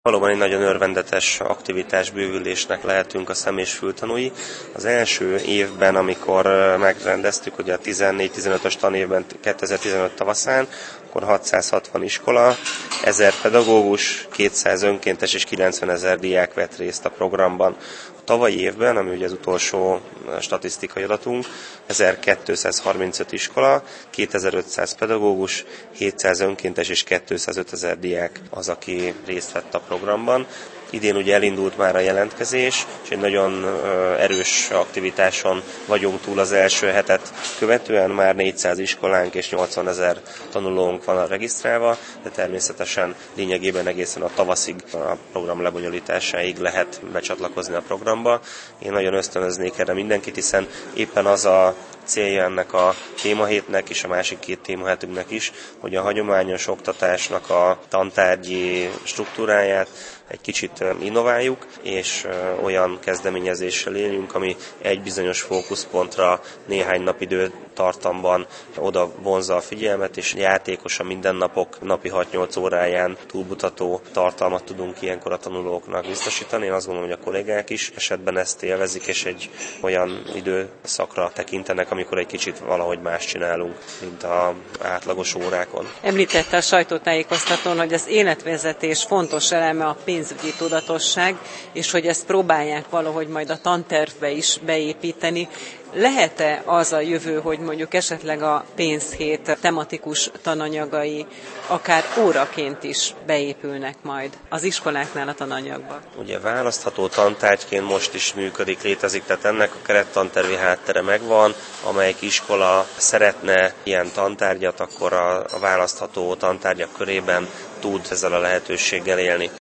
Valóban egy nagyon örvendetes aktivitás bővülésnek lehetünk a szem- és fültanúi. Az első évben, amikor megrendeztük, ugye a 14-15-ös tanévben 2015 tavaszán, akkor 660 iskola, 1000 pedagógus, 200 önkéntes és 90 000 diák vett részt a programban. A tavalyi évben, ami ugye az utolsó statisztikai adatunk, 1235 iskola, 2500 pedagógus, 700 önkéntes és 205 000 diák az, aki részt vett a programban. Idén ugye elindult már a jelentkezés, és egy nagyon erős aktivitáson vagyunk túl az első hetet követően. Már 400 iskolánk és 80 000 tanulónk van regisztrálva, de természetesen lényegében egészen a tavaszig, a program lebonyolításáig lehet becsatlakozni a programba. Én nagyon ösztönöznék erre mindenkit, hiszen éppen az a célja ennek a témahétnek és a másik két témahetünknek is, hogy a hagyományos oktatásnak a tantárgyi struktúráját egy kicsit innováljuk, és olyan kezdeményezéssel éljünk, ami egy bizonyos fókuszpontra néhány nap időtartamban oda vonzza a figyelmet, és játékosan mindennapok napi 6-8 óráján túlmutató tartalmat tudunk ilyenkor a tanulóknak biztosítani. Én azt gondolom, hogy a kollégák is esetben ezt élvezik, és egy olyan időszakra tekintenek, amikor egy kicsit valahogy más csinálunk, mint az átlagos órákon. Említette a sajtótájékoztatón, hogy az életvezetés fontos eleme a pénzügyi tudatosság, és hogy ezt próbálják valahogy majd a tantervbe is beépíteni. Lehet-e az a jövő, hogy mondjuk esetleg a pénzhét tematikus tananyagai akár óraként is beépülnek majd az iskoláknál a tananyagba? Ugye választható tantárgyként most is működik, létezik, tehát ennek a kerettantervi háttere megvan, amelyik iskola szeretne ilyen tantárgyat, akkor a választható tantárgyak körében tud ezzel a lehetőséggel élni.